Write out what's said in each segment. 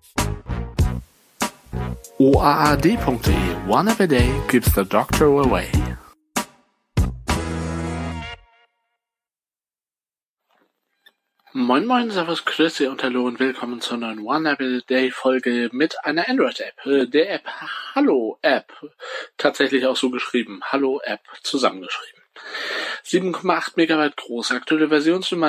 OAAD.de One App a Day keeps the doctor away. Moin moin, servus, grüße und hallo und willkommen zur neuen One App a Day Folge mit einer Android-App, der App Hallo App, tatsächlich auch so geschrieben, Hallo App zusammengeschrieben. 7,8 Megabyte groß, aktuelle Versionsnummer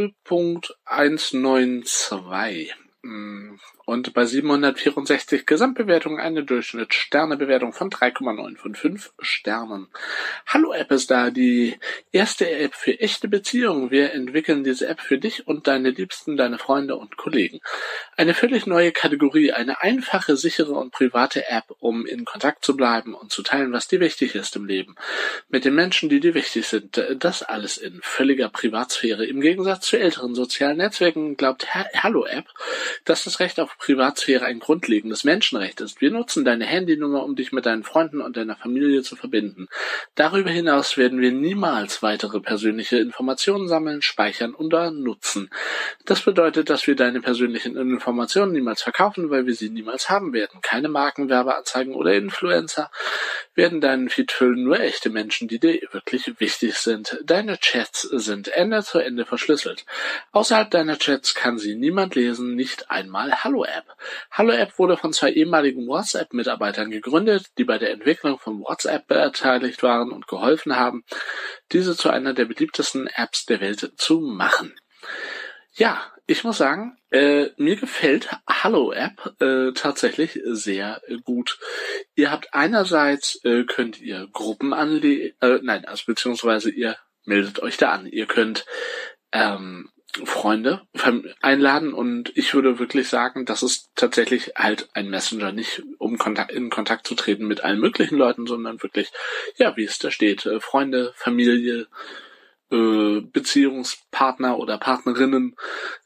0.192. Und bei 764 Gesamtbewertungen eine Durchschnittssternebewertung von 3,9 von 5 Sternen. Hallo App ist da, die erste App für echte Beziehungen. Wir entwickeln diese App für dich und deine Liebsten, deine Freunde und Kollegen. Eine völlig neue Kategorie, eine einfache, sichere und private App, um in Kontakt zu bleiben und zu teilen, was dir wichtig ist im Leben. Mit den Menschen, die dir wichtig sind. Das alles in völliger Privatsphäre. Im Gegensatz zu älteren sozialen Netzwerken glaubt Hallo App, dass das Recht auf Privatsphäre ein grundlegendes Menschenrecht ist. Wir nutzen deine Handynummer, um dich mit deinen Freunden und deiner Familie zu verbinden. Darüber hinaus werden wir niemals weitere persönliche Informationen sammeln, speichern oder nutzen. Das bedeutet, dass wir deine persönlichen Informationen niemals verkaufen, weil wir sie niemals haben werden. Keine Marken, Werbeanzeigen oder Influencer werden deinen Feed füllen, nur echte Menschen, die dir wirklich wichtig sind. Deine Chats sind Ende zu Ende verschlüsselt. Außerhalb deiner Chats kann sie niemand lesen, nicht einmal Hallo App. Hallo App wurde von 2 ehemaligen WhatsApp-Mitarbeitern gegründet, die bei der Entwicklung von WhatsApp beteiligt waren und geholfen haben, diese zu einer der beliebtesten Apps der Welt zu machen. Ja, ich muss sagen, mir gefällt Hallo App tatsächlich sehr gut. Ihr habt einerseits, könnt ihr Gruppen anlegen, beziehungsweise ihr meldet euch da an. Ihr könnt Freunde einladen und ich würde wirklich sagen, das ist tatsächlich halt ein Messenger, nicht um in Kontakt zu treten mit allen möglichen Leuten, sondern wirklich, ja, wie es da steht, Freunde, Familie, Beziehungspartner oder Partnerinnen,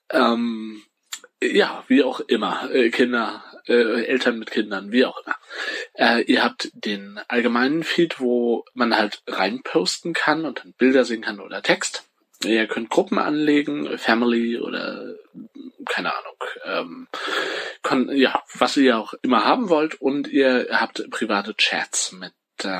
ja, wie auch immer, Kinder, Eltern mit Kindern, wie auch immer. Ihr habt den allgemeinen Feed, wo man halt reinposten kann und dann Bilder sehen kann oder Text. Ihr könnt Gruppen anlegen, Family oder keine Ahnung, was ihr auch immer haben wollt, und ihr habt private Chats mit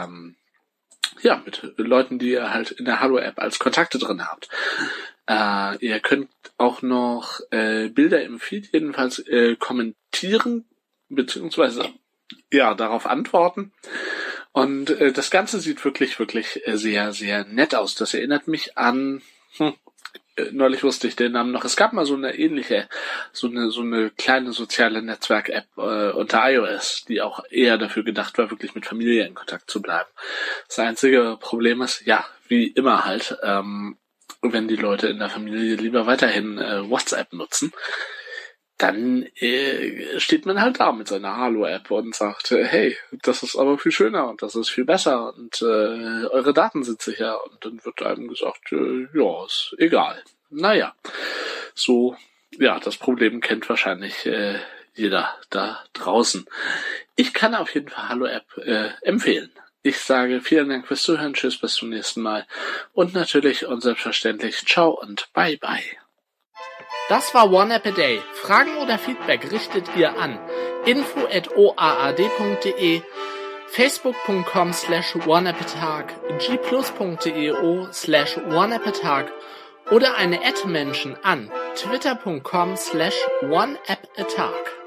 Leuten, die ihr halt in der Hallo-App als Kontakte drin habt. Ihr könnt auch noch Bilder im Feed jedenfalls kommentieren, beziehungsweise darauf antworten. Und das Ganze sieht wirklich, wirklich sehr, sehr nett aus. Das erinnert mich an, neulich wusste ich den Namen noch, es gab mal so eine ähnliche, so eine kleine soziale Netzwerk-App unter iOS, die auch eher dafür gedacht war, wirklich mit Familie in Kontakt zu bleiben. Das einzige Problem ist, ja, wie immer halt, wenn die Leute in der Familie lieber weiterhin WhatsApp nutzen, dann steht man halt da mit seiner Hallo-App und sagt, hey, das ist aber viel schöner und das ist viel besser und eure Daten sind sicher, und dann wird einem gesagt, ja, ist egal. Naja, so, ja, das Problem kennt wahrscheinlich jeder da draußen. Ich kann auf jeden Fall Hallo-App empfehlen. Ich sage vielen Dank fürs Zuhören, tschüss, bis zum nächsten Mal und natürlich und selbstverständlich ciao und bye bye. Das war One App a Day. Fragen oder Feedback richtet ihr an info@oaad.de, facebook.com/oneappatag, gplus.io/oneappatag oder eine @Menschen an twitter.com/oneappatag.